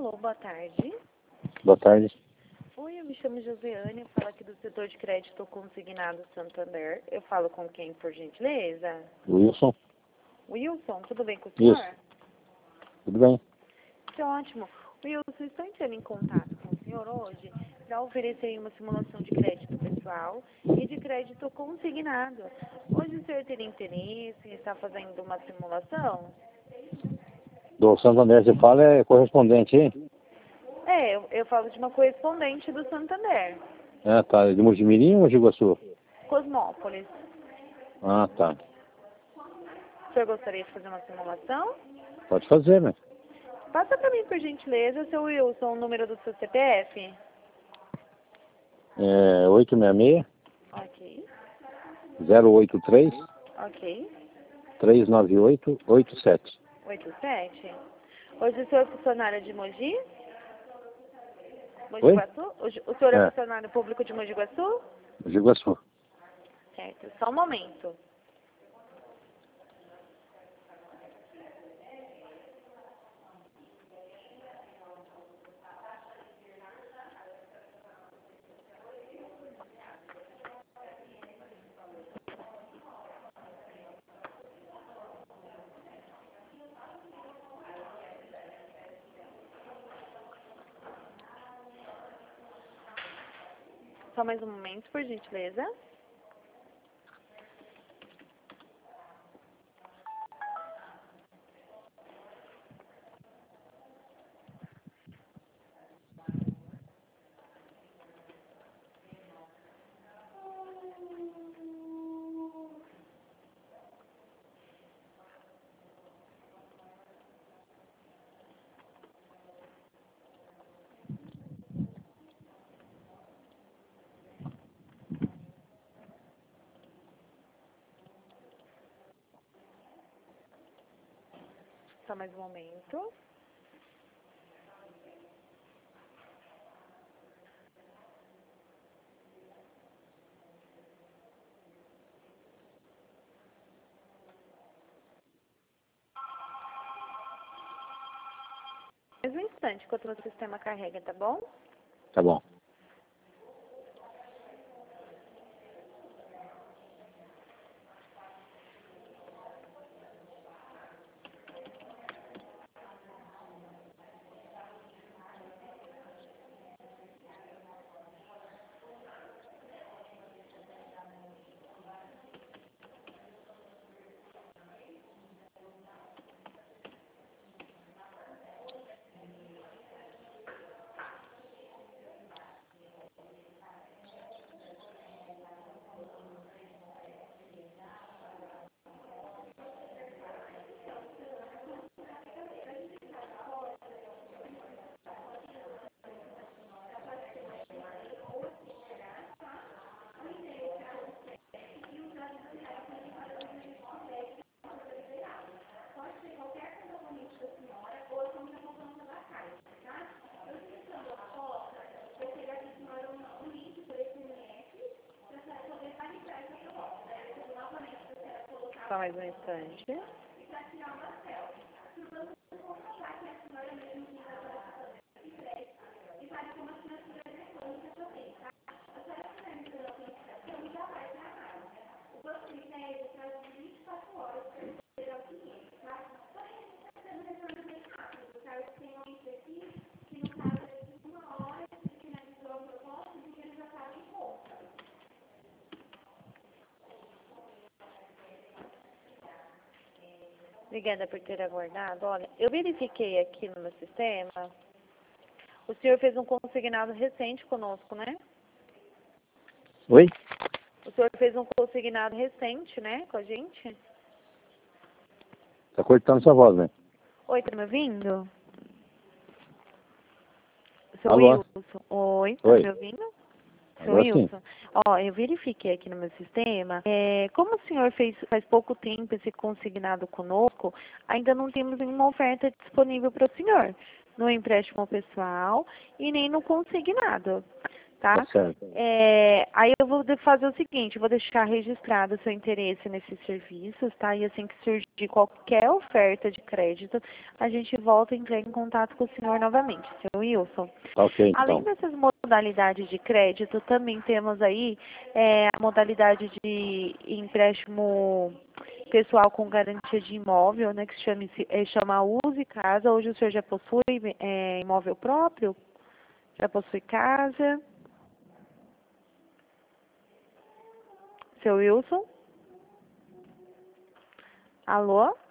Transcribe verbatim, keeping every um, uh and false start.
Alô, boa tarde. Boa tarde. Oi, eu me chamo Josiane, eu falo aqui do setor de crédito consignado Santander. Eu falo com quem, por gentileza? Wilson. Wilson, tudo bem com o senhor? Isso. Tudo bem? Que ótimo. Wilson, estou entrando em contato com o senhor hoje para oferecer uma simulação de crédito pessoal e de crédito consignado. Hoje o senhor teria interesse em estar fazendo uma simulação? Do Santander você fala é correspondente, hein? É, eu, eu falo de uma correspondente do Santander, Ah, tá. De Mojimirim ou Mogi Guaçu? Cosmópolis. Ah, tá. O senhor gostaria de fazer uma simulação? Pode fazer, né? Passa para mim, por gentileza, seu Wilson, o número do seu C P F. É oito seis seis, Ok, zero oito três, ok. três nove oito, oito sete. oito sete. Hoje o senhor é funcionário de Mogi? Mogi Oi? Guaçu? Hoje, o senhor é É, funcionário público de Mogi Guaçu? Mogi Guaçu. Certo, só um momento. Só mais um momento, por gentileza. Só mais um momento. Mais um instante, enquanto o sistema carrega, tá bom? Tá bom. Só mais um instante. Obrigada por ter aguardado. Olha, eu verifiquei aqui no meu sistema. O senhor fez um consignado recente conosco, né? Oi? O senhor fez um consignado recente, né, com a gente? Tá cortando sua voz, né? Oi, tá me ouvindo? Seu Alô? Wilson. Oi, tá Oi. me ouvindo? Seu Agora sim. Wilson. Ó, eu verifiquei aqui no meu sistema. É, como o senhor fez faz pouco tempo esse consignado conosco, ainda não temos nenhuma oferta disponível para o senhor. No empréstimo pessoal e nem no consignado. tá? Tá certo. É, aí eu vou de- fazer o seguinte, eu vou deixar registrado o seu interesse nesses serviços, tá? E assim que surgir qualquer oferta de crédito, a gente volta a entrar em contato com o senhor novamente, seu Wilson. Ok, então. Além dessas modalidades de crédito, também temos aí é, a modalidade de empréstimo pessoal com garantia de imóvel, né? Que se chama, é, chama Use Casa. Hoje o senhor já possui é, imóvel próprio? Já possui casa? Seu Wilson? Alô?